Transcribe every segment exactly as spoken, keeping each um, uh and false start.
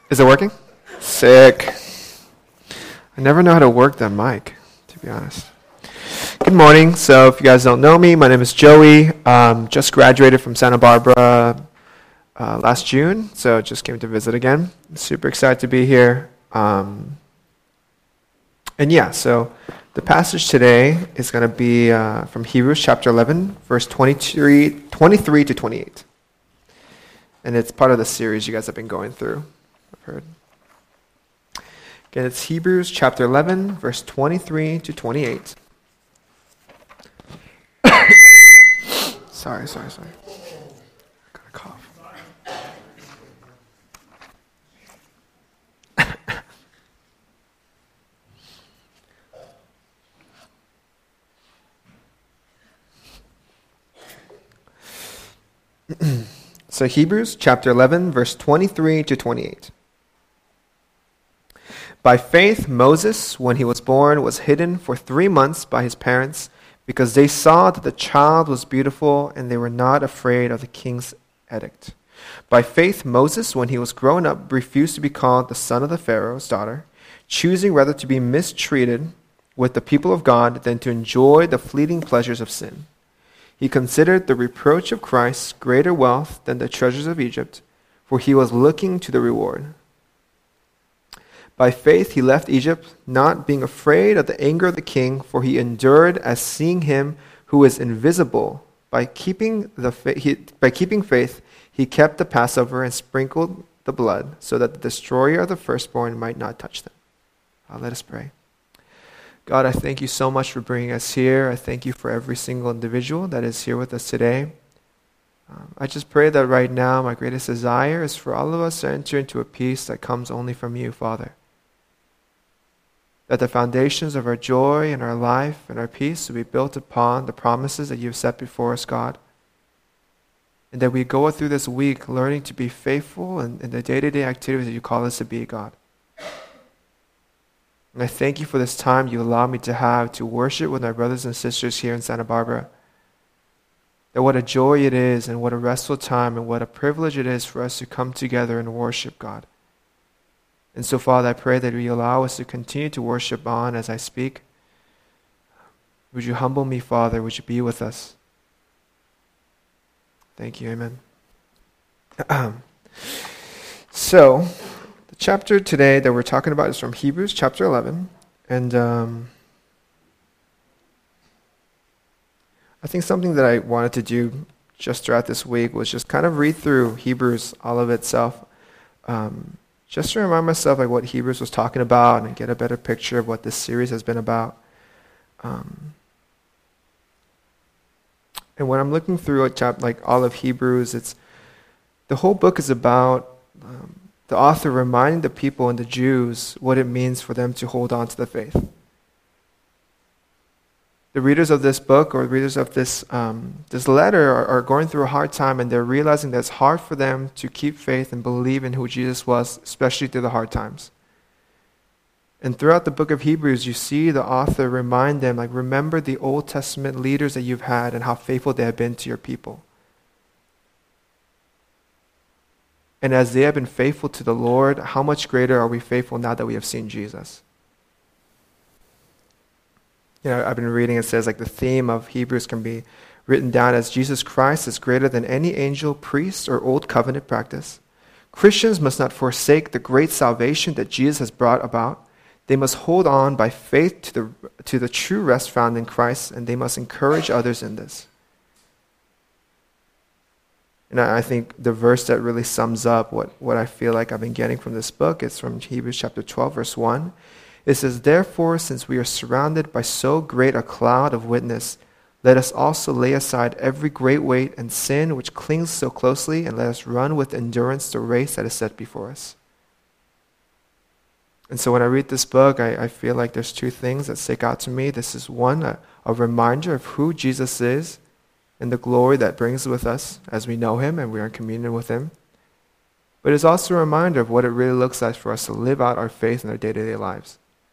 Is it working? Sick. I never know how to work that mic, to be honest. Good morning. So if you guys don't know me, my name is Joey. Um, just graduated from Santa Barbara uh, last June, so just came to visit again. Super excited to be here. Um, and yeah, so the passage today is going to be uh, from Hebrews chapter eleven, verse twenty-three, twenty-three to twenty-eight. And it's part of the series you guys have been going through, I've heard. Again, it's Hebrews chapter eleven, verse twenty-three to twenty-eight. sorry, sorry, sorry. Got a cough. So Hebrews chapter eleven, verse twenty-three to twenty-eight. By faith, Moses, when he was born, was hidden for three months by his parents because they saw that the child was beautiful and they were not afraid of the king's edict. By faith, Moses, when he was grown up, refused to be called the son of the Pharaoh's daughter, choosing rather to be mistreated with the people of God than to enjoy the fleeting pleasures of sin. He considered the reproach of Christ greater wealth than the treasures of Egypt, for he was looking to the reward. By faith he left Egypt, not being afraid of the anger of the king, for he endured as seeing him who is invisible. By keeping the fa- he, by keeping faith, he kept the Passover and sprinkled the blood, so that the destroyer of the firstborn might not touch them. Uh, let us pray. God, I thank you so much for bringing us here. I thank you for every single individual that is here with us today. Um, I just pray that right now my greatest desire is for all of us to enter into a peace that comes only from you, Father. That the foundations of our joy and our life and our peace will be built upon the promises that you have set before us, God. And that we go through this week learning to be faithful in, in the day-to-day activities that you call us to be, God. And I thank you for this time you allow me to have to worship with my brothers and sisters here in Santa Barbara. That what a joy it is and what a restful time and what a privilege it is for us to come together and worship God. And so, Father, I pray that you allow us to continue to worship on as I speak. Would you humble me, Father? Would you be with us? Thank you. Amen. So, the chapter today that we're talking about is from Hebrews chapter eleven. And um, I think something that I wanted to do just throughout this week was just kind of read through Hebrews, all of itself. Um, just to remind myself like what Hebrews was talking about and get a better picture of what this series has been about. Um, and when I'm looking through a chap like all of Hebrews, it's the whole book is about um, the author reminding the people and the Jews what it means for them to hold on to the faith. The readers of this book or readers of this um, this letter are, are going through a hard time, and they're realizing that it's hard for them to keep faith and believe in who Jesus was, especially through the hard times. And throughout the book of Hebrews, you see the author remind them, like, remember the Old Testament leaders that you've had and how faithful they have been to your people. And as they have been faithful to the Lord, how much greater are we faithful now that we have seen Jesus? You know, I've been reading, it says like the theme of Hebrews can be written down as Jesus Christ is greater than any angel, priest, or old covenant practice. Christians must not forsake the great salvation that Jesus has brought about. They must hold on by faith to the, to the true rest found in Christ, and they must encourage others in this. And I think the verse that really sums up what, what I feel like I've been getting from this book is from Hebrews chapter twelve, verse one. It says, therefore, since we are surrounded by so great a cloud of witness, let us also lay aside every great weight and sin which clings so closely, and let us run with endurance the race that is set before us. And so when I read this book, I, I feel like there's two things that stick out to me. This is one, a, a reminder of who Jesus is and the glory that brings with us as we know him and we are in communion with him. But it's also a reminder of what it really looks like for us to live out our faith in our day-to-day lives.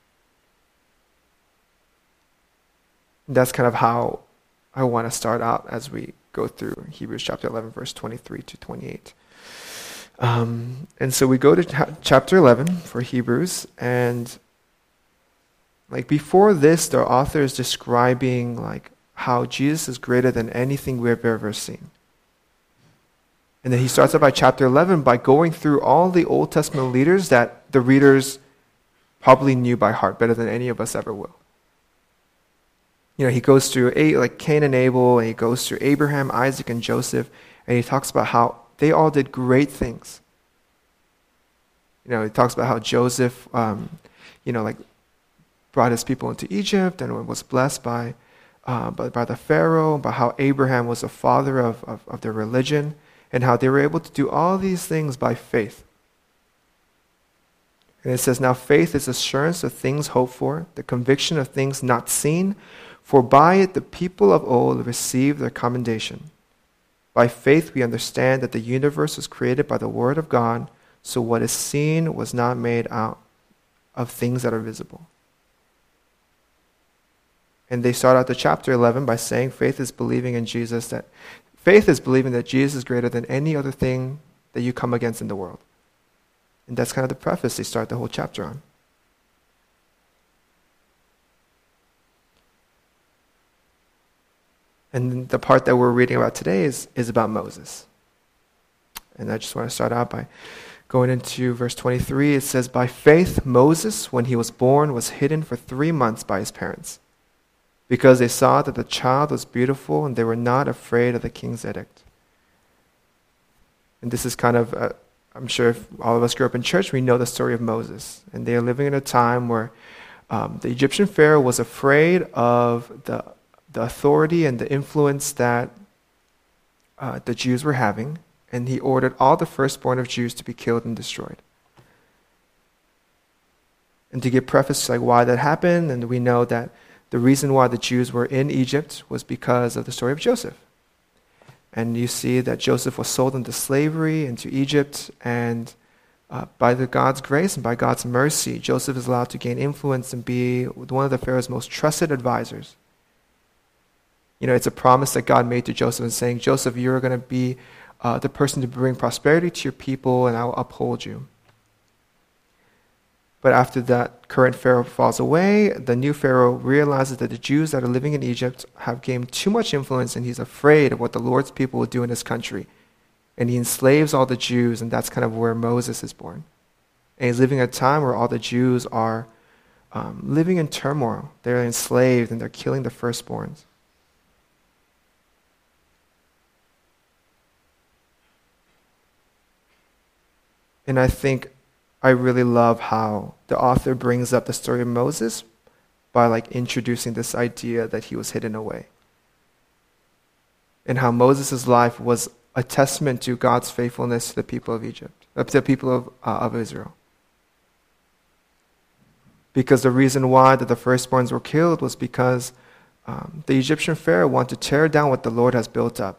And that's kind of how I want to start out as we go through Hebrews chapter eleven, verse twenty-three to twenty-eight. Um, and so we go to cha- chapter eleven for Hebrews, and like before this, the author is describing like how Jesus is greater than anything we've ever seen. And then he starts out by chapter eleven by going through all the Old Testament leaders that the readers probably knew by heart better than any of us ever will. You know, he goes through eight, like Cain and Abel, and he goes through Abraham, Isaac, and Joseph, and he talks about how they all did great things. You know, he talks about how Joseph, um, you know, like brought his people into Egypt and was blessed by, uh, by, by the Pharaoh, about how Abraham was the father of, of, of their religion, and how they were able to do all these things by faith. And it says, now faith is assurance of things hoped for, the conviction of things not seen, for by it the people of old received their commendation. By faith we understand that the universe was created by the word of God, so what is seen was not made out of things that are visible. And they start out the chapter eleven by saying faith is believing in Jesus, that faith is believing that Jesus is greater than any other thing that you come against in the world. And that's kind of the preface they start the whole chapter on. And the part that we're reading about today is, is about Moses. And I just want to start out by going into verse twenty-three. It says, by faith Moses, when he was born, was hidden for three months by his parents, because they saw that the child was beautiful and they were not afraid of the king's edict. And this is kind of, uh, I'm sure if all of us grew up in church, we know the story of Moses. And they are living in a time where um, the Egyptian Pharaoh was afraid of the, the authority and the influence that uh, the Jews were having. And he ordered all the firstborn of Jews to be killed and destroyed. And to give preface to like why that happened, and we know that the reason why the Jews were in Egypt was because of the story of Joseph. And you see that Joseph was sold into slavery into Egypt, and uh, by the God's grace and by God's mercy, Joseph is allowed to gain influence and be one of the Pharaoh's most trusted advisors. You know, it's a promise that God made to Joseph and saying, Joseph, you're going to be uh, the person to bring prosperity to your people, and I will uphold you. But after that current Pharaoh falls away, the new Pharaoh realizes that the Jews that are living in Egypt have gained too much influence, and he's afraid of what the Lord's people will do in his country. And he enslaves all the Jews, and that's kind of where Moses is born. And he's living at a time where all the Jews are um, living in turmoil. They're enslaved, and they're killing the firstborns. And I think I really love how the author brings up the story of Moses by like introducing this idea that he was hidden away. And how Moses' life was a testament to God's faithfulness to the people of Egypt, to the people of, uh, of Israel. Because the reason why that the firstborns were killed was because um, the Egyptian Pharaoh wanted to tear down what the Lord has built up.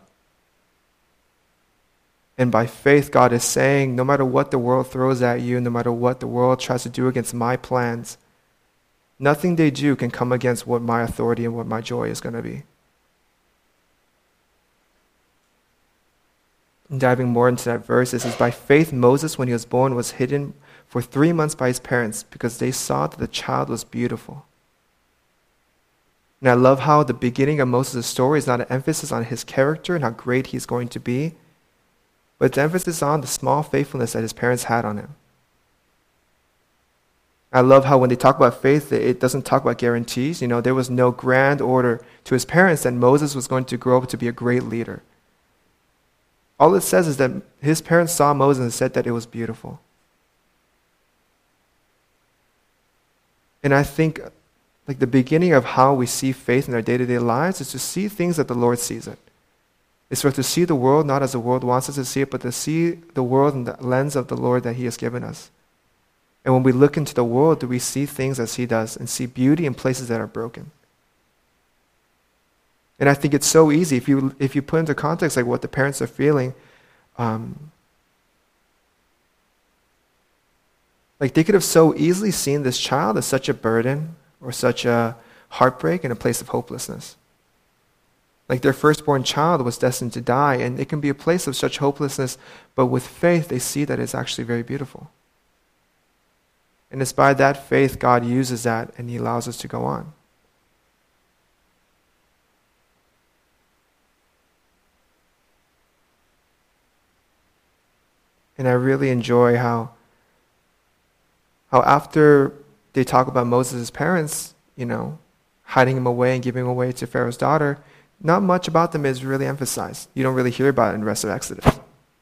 And by faith, God is saying, no matter what the world throws at you, no matter what the world tries to do against my plans, nothing they do can come against what my authority and what my joy is going to be. And diving more into that verse, it says, by faith, Moses, when he was born, was hidden for three months by his parents because they saw that the child was beautiful. And I love how the beginning of Moses' story is not an emphasis on his character and how great he's going to be, but the emphasis on the small faithfulness that his parents had on him. I love how when they talk about faith, it doesn't talk about guarantees. You know, there was no grand order to his parents that Moses was going to grow up to be a great leader. All it says is that his parents saw Moses and said that it was beautiful. And I think like the beginning of how we see faith in our day-to-day lives is to see things that the Lord sees it. It's for us to see the world not as the world wants us to see it, but to see the world in the lens of the Lord that he has given us. And when we look into the world, do we see things as he does and see beauty in places that are broken? And I think it's so easy if you if you put into context like what the parents are feeling. Um, like they could have so easily seen this child as such a burden or such a heartbreak and a place of hopelessness. Like their firstborn child was destined to die, and it can be a place of such hopelessness, but with faith they see that it's actually very beautiful. And it's by that faith God uses that and he allows us to go on. And I really enjoy how, how after they talk about Moses' parents, you know, hiding him away and giving him away to Pharaoh's daughter, not much about them is really emphasized. You don't really hear about it in the rest of Exodus.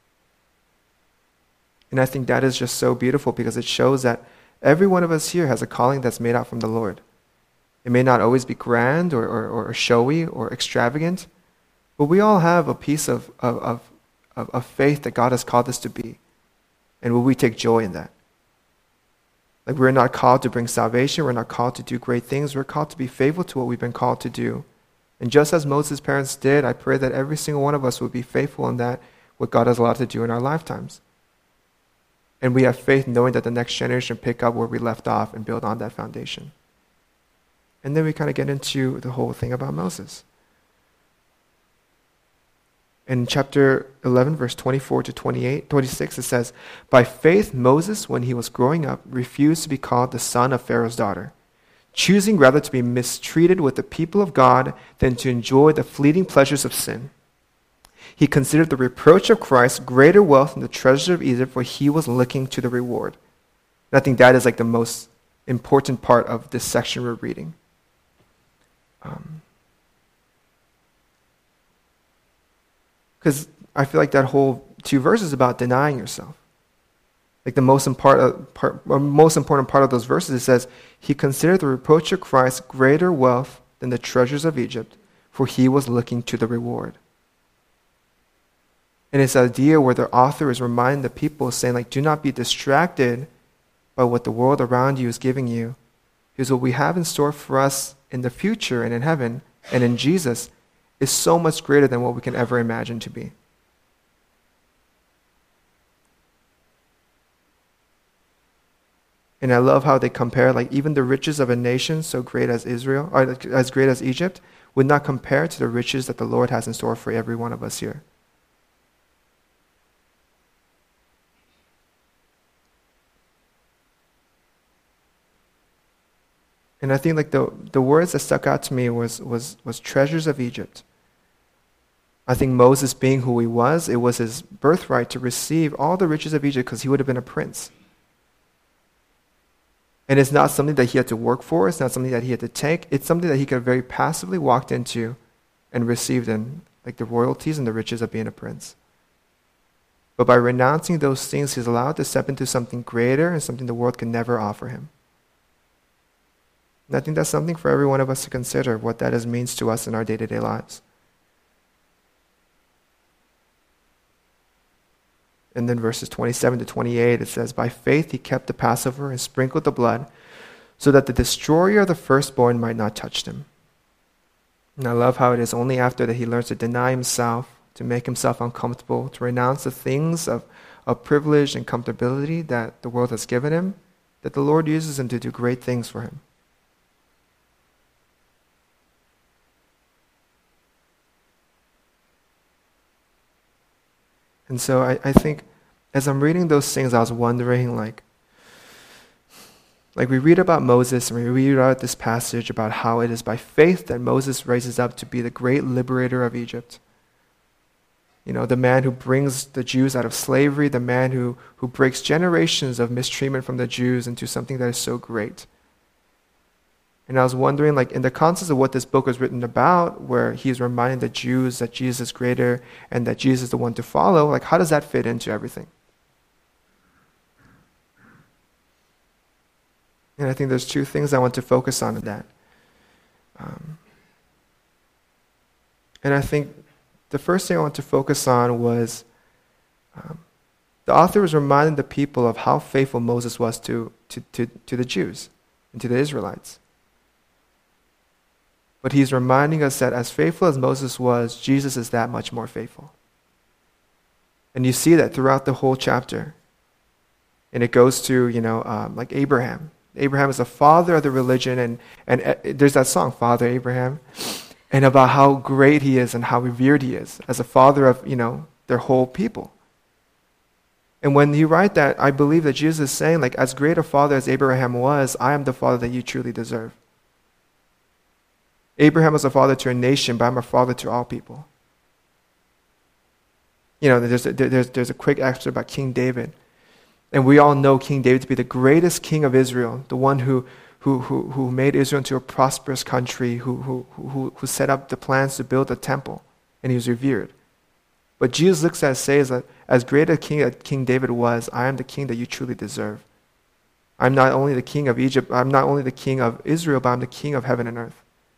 And I think that is just so beautiful because it shows that every one of us here has a calling that's made out from the Lord. It may not always be grand or, or, or showy or extravagant, but we all have a piece of, of, of, of faith that God has called us to be. And will we take joy in that? Like we're not called to bring salvation. We're not called to do great things. We're called to be faithful to what we've been called to do. And just as Moses' parents did, I pray that every single one of us will be faithful in that, what God has allowed to do in our lifetimes. And we have faith knowing that the next generation pick up where we left off and build on that foundation. And then we kind of get into the whole thing about Moses. In chapter eleven, verse twenty-four to twenty-eight, twenty-six, it says, "By faith Moses, when he was growing up, refused to be called the son of Pharaoh's daughter, choosing rather to be mistreated with the people of God than to enjoy the fleeting pleasures of sin. He considered the reproach of Christ greater wealth than the treasure of Egypt, for he was looking to the reward." And I think that is like the most important part of this section we're reading. Um, Because I feel like that whole two verses is about denying yourself. Like the most important part, most important part of those verses, it says, "He considered the reproach of Christ greater wealth than the treasures of Egypt, for he was looking to the reward." And it's an idea where the author is reminding the people, saying, like, do not be distracted by what the world around you is giving you. Because what we have in store for us in the future and in heaven and in Jesus is so much greater than what we can ever imagine to be. And I love how they compare, like even the riches of a nation so great as Israel, or as great as Egypt, would not compare to the riches that the Lord has in store for every one of us here. And I think like the, the words that stuck out to me was, was, was treasures of Egypt. I think Moses being who he was, it was his birthright to receive all the riches of Egypt because he would have been a prince. And it's not something that he had to work for. It's not something that he had to take. It's something that he could have very passively walked into and received in, like the royalties and the riches of being a prince. But by renouncing those things, he's allowed to step into something greater and something the world can never offer him. And I think that's something for every one of us to consider, what that is, means to us in our day-to-day lives. And then verses twenty-seven to twenty-eight, it says, "By faith he kept the Passover and sprinkled the blood, so that the destroyer of the firstborn might not touch them." And I love how it is only after that he learns to deny himself, to make himself uncomfortable, to renounce the things of, of privilege and comfortability that the world has given him, that the Lord uses him to do great things for him. And so I, I think as I'm reading those things, I was wondering, like, like we read about Moses and we read about this passage about how it is by faith that Moses raises up to be the great liberator of Egypt. You know, the man who brings the Jews out of slavery, the man who, who breaks generations of mistreatment from the Jews into something that is so great. And I was wondering, like, in the context of what this book was written about, where he's reminding the Jews that Jesus is greater and that Jesus is the one to follow, like, how does that fit into everything? And I think there's two things I want to focus on in that. Um, and I think the first thing I want to focus on was um, the author was reminding the people of how faithful Moses was to, to, to, to the Jews and to the Israelites. But he's reminding us that as faithful as Moses was, Jesus is that much more faithful. And you see that throughout the whole chapter. And it goes to, you know, um, like Abraham. Abraham is the father of the religion, and, and uh, there's that song, Father Abraham. and about how great he is and how revered he is as a father of, you know, their whole people. And when you write that, I believe that Jesus is saying, like, as great a father as Abraham was, I am the father that you truly deserve. Abraham was a father to a nation, but I'm a father to all people. You know, there's a, there's, there's a quick excerpt about King David. And we all know King David to be the greatest king of Israel, the one who, who, who, who made Israel into a prosperous country, who, who, who, who set up the plans to build a temple, and he was revered. But Jesus looks at it and says that as great a king as King David was, I am the king that you truly deserve. I'm not only the king of Egypt, I'm not only the king of Israel, but I'm the king of heaven and earth.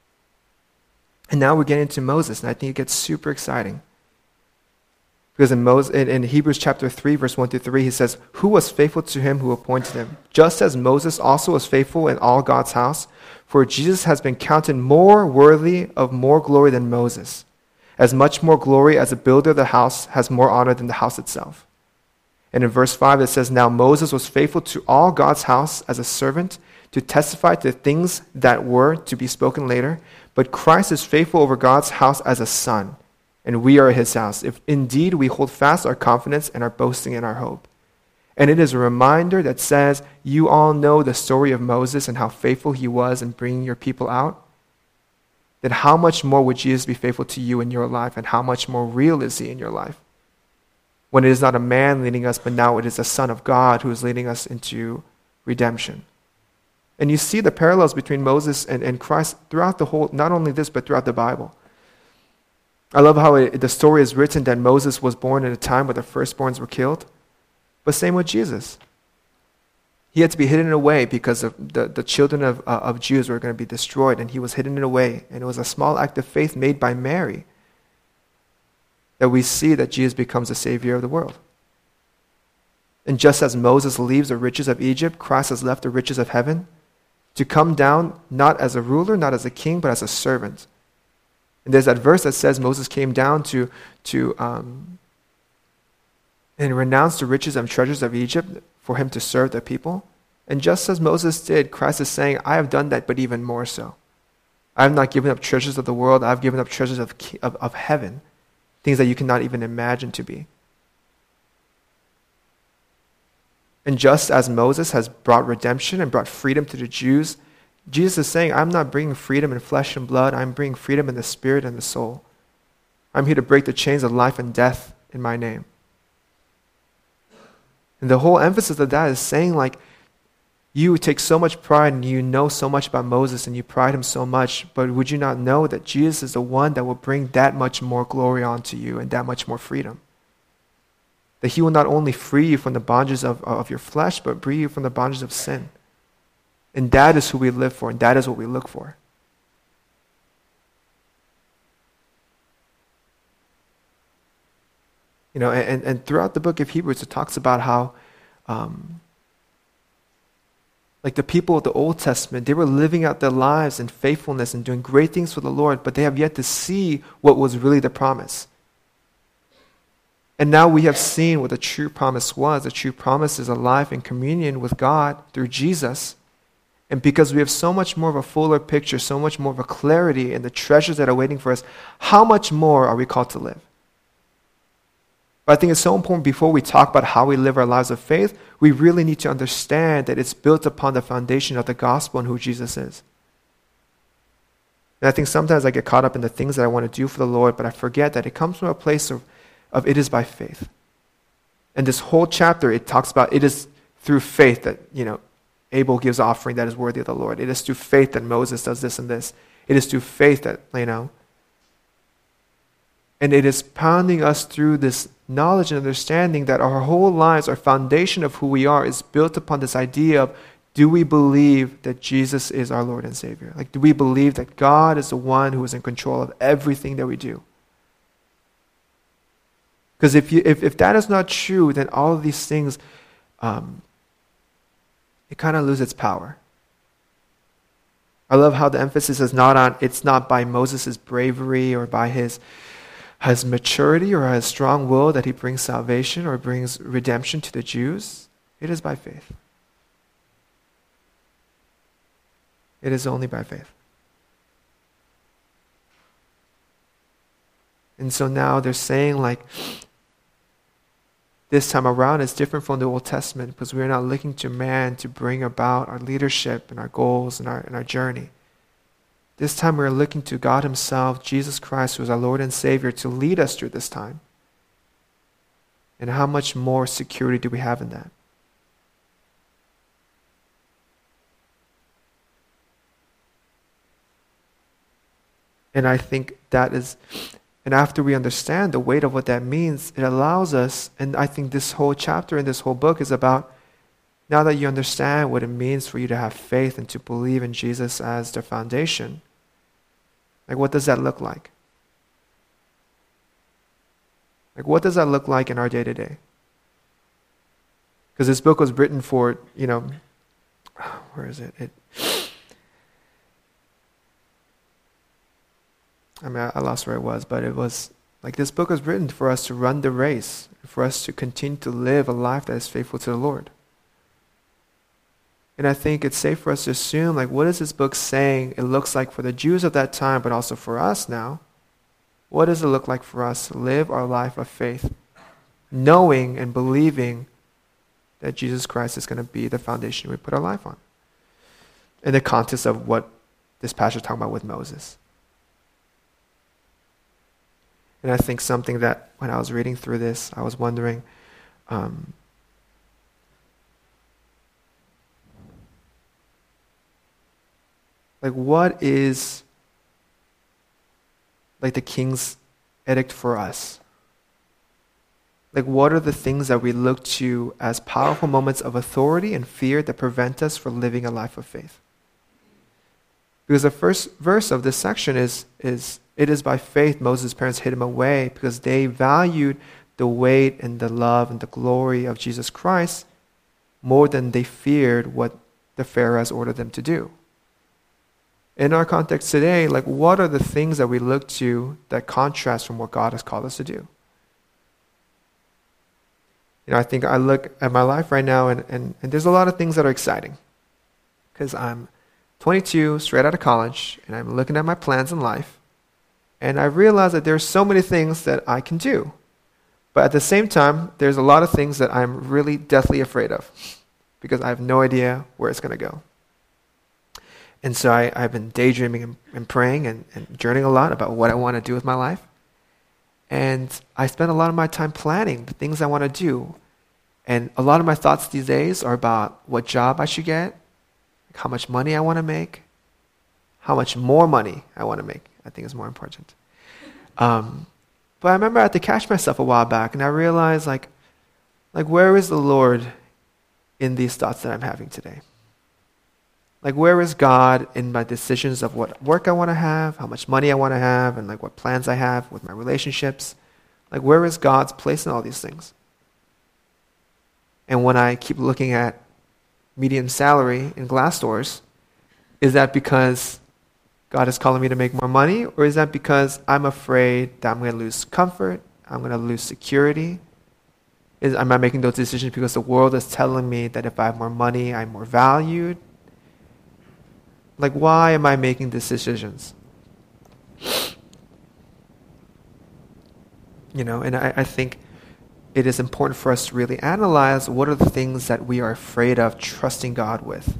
And now we're getting into Moses, and I think it gets super exciting. Because in, Moses, in, in Hebrews chapter three, verse one through three, he says, who was faithful to him who appointed him? Just as Moses also was faithful in all God's house, for Jesus has been counted more worthy of more glory than Moses, as much more glory as the builder of the house has more honor than the house itself. And in verse five it says, now Moses was faithful to all God's house as a servant to testify to the things that were to be spoken later, but Christ is faithful over God's house as a son, and we are his house, if indeed we hold fast our confidence and our boasting in our hope. And it is a reminder that says, you all know the story of Moses and how faithful he was in bringing your people out. Then how much more would Jesus be faithful to you in your life, and how much more real is he in your life? When it is not a man leading us, but now it is the Son of God who is leading us into redemption. And you see the parallels between Moses and, and Christ throughout the whole, not only this, but throughout the Bible. I love how it, the story is written that Moses was born in a time where the firstborns were killed. But same with Jesus. He had to be hidden away because of the, the children of, uh, of Jews were going to be destroyed, and he was hidden away. And it was a small act of faith made by Mary that we see that Jesus becomes the Savior of the world. And just as Moses leaves the riches of Egypt, Christ has left the riches of heaven to come down not as a ruler, not as a king, but as a servant. And there's that verse that says Moses came down to, to um, and renounced the riches and treasures of Egypt for him to serve the people. And just as Moses did, Christ is saying, I have done that, but even more so. I have not given up treasures of the world. I have given up treasures of, of, of heaven, things that you cannot even imagine to be. And just as Moses has brought redemption and brought freedom to the Jews, Jesus is saying, I'm not bringing freedom in flesh and blood. I'm bringing freedom in the spirit and the soul. I'm here to break the chains of life and death in my name. And the whole emphasis of that is saying, like, you take so much pride and you know so much about Moses and you pride him so much, but would you not know that Jesus is the one that will bring that much more glory onto you and that much more freedom? That he will not only free you from the bondages of, of your flesh, but free you from the bondages of sin. And that is who we live for, and that is what we look for. You know, and, and throughout the book of Hebrews, it talks about how, um, like the people of the Old Testament, they were living out their lives in faithfulness and doing great things for the Lord, but they have yet to see what was really the promise. And now we have seen what the true promise was. The true promise is a life in communion with God through Jesus. And because we have so much more of a fuller picture, so much more of a clarity in the treasures that are waiting for us, how much more are we called to live? But I think it's so important before we talk about how we live our lives of faith, we really need to understand that it's built upon the foundation of the gospel and who Jesus is. And I think sometimes I get caught up in the things that I want to do for the Lord, but I forget that it comes from a place of, of it is by faith. And this whole chapter, it talks about it is through faith that, you know, Abel gives offering that is worthy of the Lord. It is through faith that Moses does this and this. It is through faith that, you know, and it is pounding us through this knowledge and understanding that our whole lives, our foundation of who we are, is built upon this idea of, do we believe that Jesus is our Lord and Savior? Like, do we believe that God is the one who is in control of everything that we do? Because if you if, if that is not true, then all of these things, um, it kind of loses its power. I love how the emphasis is not on, it's not by Moses' bravery or by his his maturity or his strong will that he brings salvation or brings redemption to the Jews. It is by faith. It is only by faith. And so now they're saying like, this time around is different from the Old Testament because we're not looking to man to bring about our leadership and our goals and our, and our journey. This time we're looking to God himself, Jesus Christ, who is our Lord and Savior, to lead us through this time. And how much more security do we have in that? And I think that is, and after we understand the weight of what that means, it allows us, and I think this whole chapter and this whole book is about, now that you understand what it means for you to have faith and to believe in Jesus as the foundation, like what does that look like? Like what does that look like in our day-to-day? Because this book was written for, you know, where is it? It I mean, I lost where it was, but it was like this book was written for us to run the race, for us to continue to live a life that is faithful to the Lord. And I think it's safe for us to assume, like, what is this book saying it looks like for the Jews of that time, but also for us now? What does it look like for us to live our life of faith, knowing and believing that Jesus Christ is going to be the foundation we put our life on? In the context of what this passage is talking about with Moses. And I think something that when I was reading through this, I was wondering, um, like what is like the king's edict for us? Like what are the things that we look to as powerful moments of authority and fear that prevent us from living a life of faith? Because the first verse of this section is, is it is by faith Moses' parents hid him away because they valued the weight and the love and the glory of Jesus Christ more than they feared what the Pharaoh has ordered them to do. In our context today, like what are the things that we look to that contrast from what God has called us to do? You know, I think I look at my life right now and, and, and there's a lot of things that are exciting because I'm twenty-two, straight out of college, and I'm looking at my plans in life. And I realize that there's so many things that I can do. But at the same time, there's a lot of things that I'm really deathly afraid of because I have no idea where it's going to go. And so I, I've been daydreaming and, and praying and, and journaling a lot about what I want to do with my life. And I spend a lot of my time planning the things I want to do. And a lot of my thoughts these days are about what job I should get, how much money I want to make, how much more money I want to make. I think is more important. Um, but I remember I had to catch myself a while back, and I realized, like, like where is the Lord in these thoughts that I'm having today? Like, where is God in my decisions of what work I want to have, how much money I want to have, and like what plans I have with my relationships? Like, where is God's place in all these things? And when I keep looking at median salary in Glassdoors, is that because God is calling me to make more money, or is that because I'm afraid that I'm going to lose comfort, I'm going to lose security? Is, am I making those decisions because the world is telling me that if I have more money, I'm more valued? Like, why am I making these decisions? You know, and I, I think it is important for us to really analyze what are the things that we are afraid of trusting God with.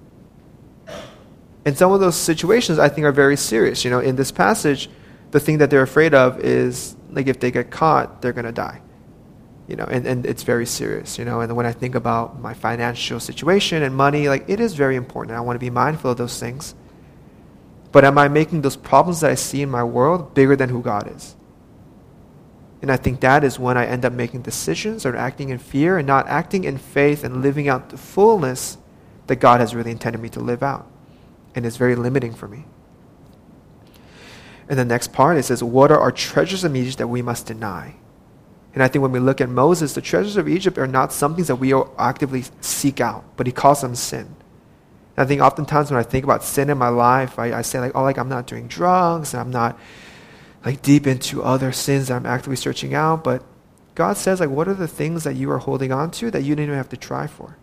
And some of those situations I think are very serious. You know, in this passage, the thing that they're afraid of is, like, if they get caught, they're going to die. You know, and, and it's very serious, you know. And when I think about my financial situation and money, like, it is very important. I want to be mindful of those things. But am I making those problems that I see in my world bigger than who God is? And I think that is when I end up making decisions or acting in fear and not acting in faith and living out the fullness that God has really intended me to live out. And it's very limiting for me. And the next part, it says, what are our treasures of Egypt that we must deny? And I think when we look at Moses, the treasures of Egypt are not some things that we actively seek out, but he calls them sin. And I think oftentimes when I think about sin in my life, I, I say like, oh, like I'm not doing drugs, and I'm not like deep into other sins that I'm actively searching out. But God says, like, what are the things that you are holding on to that you didn't even have to try for?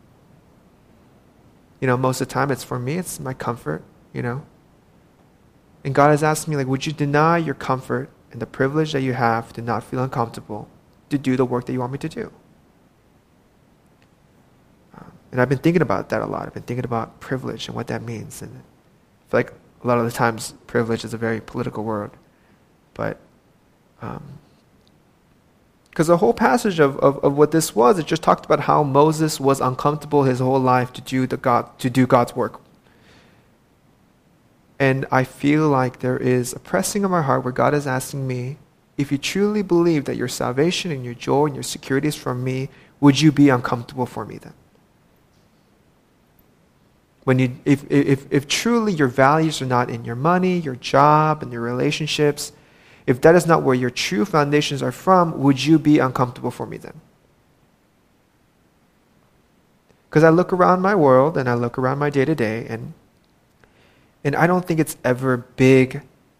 You know, most of the time it's for me, it's my comfort, you know. And God has asked me, like, would you deny your comfort and the privilege that you have to not feel uncomfortable to do the work that you want me to do. Um, and I've been thinking about that a lot. I've been thinking about privilege and what that means. And I feel like a lot of the times privilege is a very political word. But, um, because the whole passage of, of, of what this was, it just talked about how Moses was uncomfortable his whole life to do the God to do God's work. And I feel like there is a pressing of my heart where God is asking me, if you truly believe that your salvation and your joy and your security is from me, would you be uncomfortable for me then? When you, if, if, if truly your values are not in your money, your job, and your relationships, if that is not where your true foundations are from, would you be uncomfortable for me then? Because I look around my world and I look around my day-to-day, and and I don't think it's ever big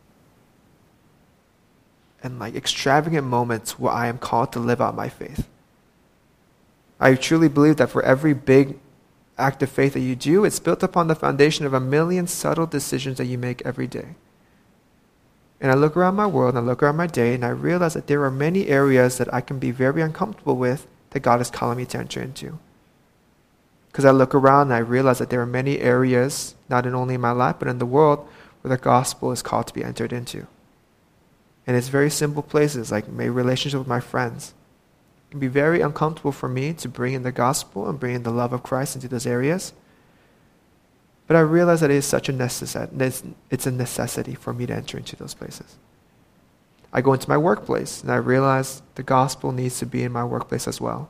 and like extravagant moments where I am called to live out my faith. I truly believe that for every big act of faith that you do, it's built upon the foundation of a million subtle decisions that you make every day. And I look around my world and I look around my day and I realize that there are many areas that I can be very uncomfortable with that God is calling me to enter into. Because I look around and I realize that there are many areas, not only in my life, but in the world, where the gospel is called to be entered into. And it's very simple places, like my relationship with my friends. It can be very uncomfortable for me to bring in the gospel and bring in the love of Christ into those areas. But I realize that it is such a necessity, it's a necessity for me to enter into those places. I go into my workplace and I realize the gospel needs to be in my workplace as well.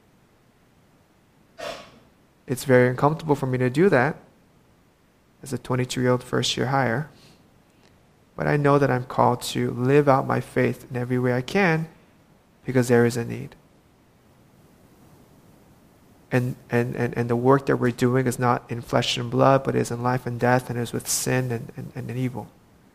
It's very uncomfortable for me to do that as a twenty-two-year-old first-year hire. But I know that I'm called to live out my faith in every way I can because there is a need. And, and, and, and the work that we're doing is not in flesh and blood, but is in life and death, and is with sin and, and, and evil.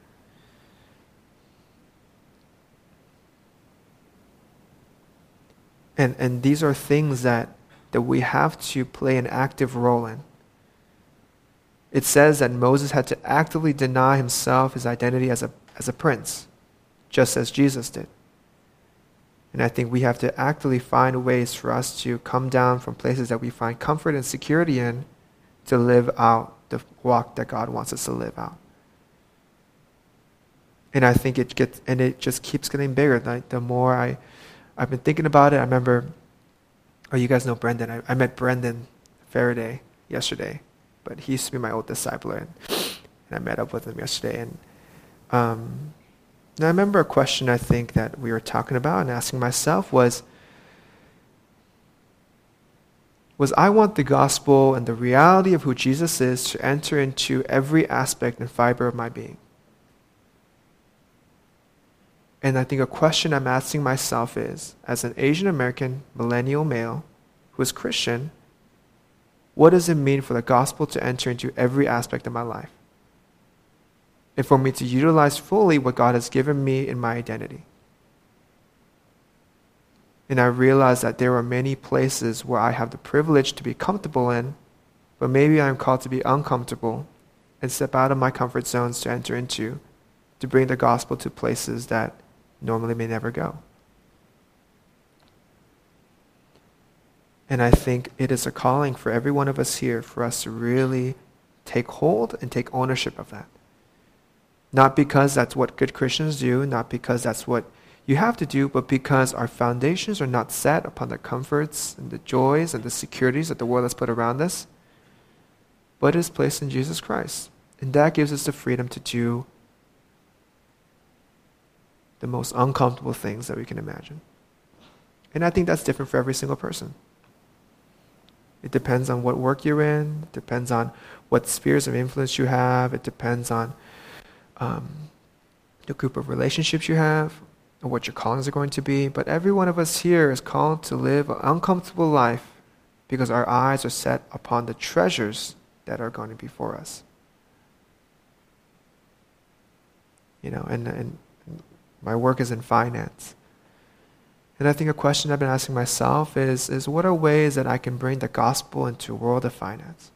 And, and these are things that that we have to play an active role in. It says that Moses had to actively deny himself his identity as a, as a prince, just as Jesus did. And I think we have to actively find ways for us to come down from places that we find comfort and security in to live out the walk that God wants us to live out. And I think it gets, and it just keeps getting bigger. Like the more I, I've been thinking about it, I remember, oh, you guys know Brendan. I, I met Brendan Faraday yesterday, but he used to be my old discipler, and, and I met up with him yesterday. And, um, and I remember a question I think that we were talking about and asking myself was, was I want the gospel and the reality of who Jesus is to enter into every aspect and fiber of my being. And I think a question I'm asking myself is, as an Asian American millennial male who is Christian, what does it mean for the gospel to enter into every aspect of my life? And for me to utilize fully what God has given me in my identity. And I realize that there are many places where I have the privilege to be comfortable in, but maybe I'm called to be uncomfortable and step out of my comfort zones to enter into, to bring the gospel to places that normally may never go. And I think it is a calling for every one of us here for us to really take hold and take ownership of that. Not because that's what good Christians do, not because that's what you have to do, but because our foundations are not set upon the comforts and the joys and the securities that the world has put around us, but is placed in Jesus Christ. And that gives us the freedom to do the most uncomfortable things that we can imagine. And I think that's different for every single person. It depends on what work you're in. It depends on what spheres of influence you have. It depends on um, the group of relationships you have or what your callings are going to be. But every one of us here is called to live an uncomfortable life because our eyes are set upon the treasures that are going to be for us. You know, and, and my work is in finance. And I think a question I've been asking myself is, is what are ways that I can bring the gospel into a world of finance?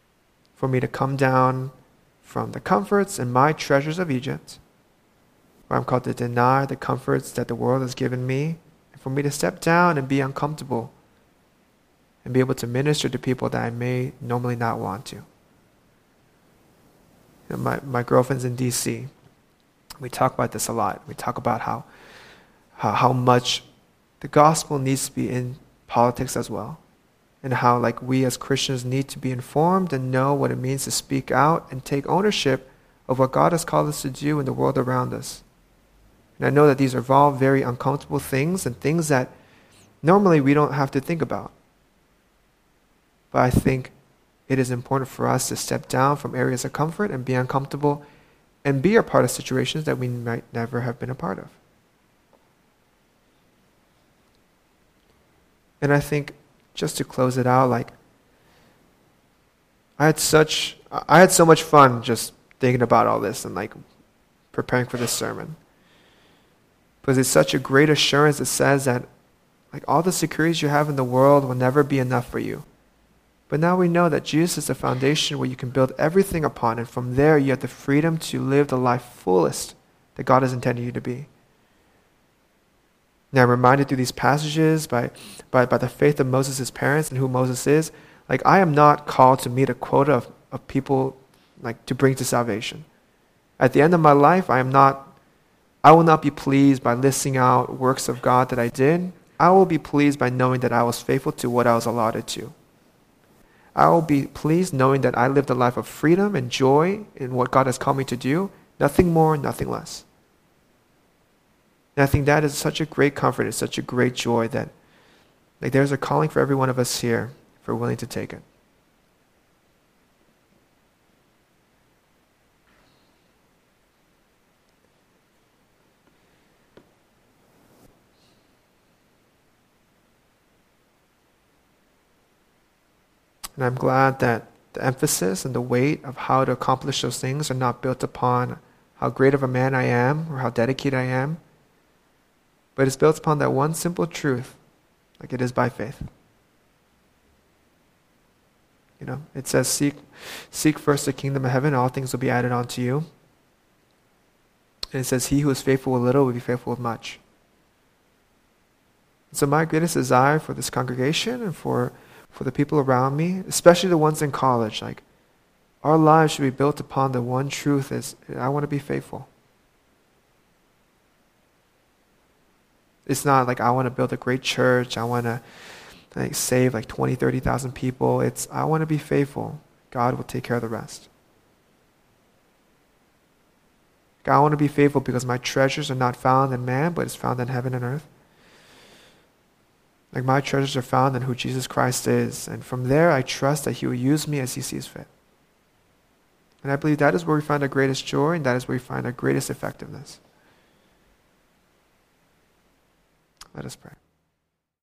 For me to come down from the comforts and my treasures of Egypt, where I'm called to deny the comforts that the world has given me, and for me to step down and be uncomfortable and be able to minister to people that I may normally not want to. You know, my, my girlfriend's in D C. We talk about this a lot. We talk about how, how how much the gospel needs to be in politics as well, and how like we as Christians need to be informed and know what it means to speak out and take ownership of what God has called us to do in the world around us. And I know that these are all very uncomfortable things and things that normally we don't have to think about. But I think it is important for us to step down from areas of comfort and be uncomfortable and be a part of situations that we might never have been a part of. And I think, just to close it out, like, I had such, I had so much fun just thinking about all this and like preparing for this sermon. Because it's such a great assurance that says that like all the securities you have in the world will never be enough for you. But now we know that Jesus is the foundation where you can build everything upon, and from there you have the freedom to live the life fullest that God has intended you to be. Now I'm reminded through these passages by, by, by the faith of Moses' parents and who Moses is, like I am not called to meet a quota of, of people like to bring to salvation. At the end of my life, I am not, I will not be pleased by listing out works of God that I did. I will be pleased by knowing that I was faithful to what I was allotted to. I will be pleased knowing that I lived a life of freedom and joy in what God has called me to do, nothing more, nothing less. And I think that is such a great comfort, it's such a great joy that like there's a calling for every one of us here if we're willing to take it. And I'm glad that the emphasis and the weight of how to accomplish those things are not built upon how great of a man I am or how dedicated I am, but it's built upon that one simple truth, like it is by faith. You know, it says, seek, seek first the kingdom of heaven, all things will be added on to you. And it says, he who is faithful with little will be faithful with much. So my greatest desire for this congregation and for for the people around me, especially the ones in college, like our lives should be built upon the one truth is I want to be faithful. It's not like I want to build a great church, I want to like save like twenty, thirty thousand people. It's I want to be faithful. God will take care of the rest. I want to be faithful because my treasures are not found in man, but it's found in heaven and earth. Like my treasures are found in who Jesus Christ is. And from there, I trust that he will use me as he sees fit. And I believe that is where we find our greatest joy, and that is where we find our greatest effectiveness. Let us pray.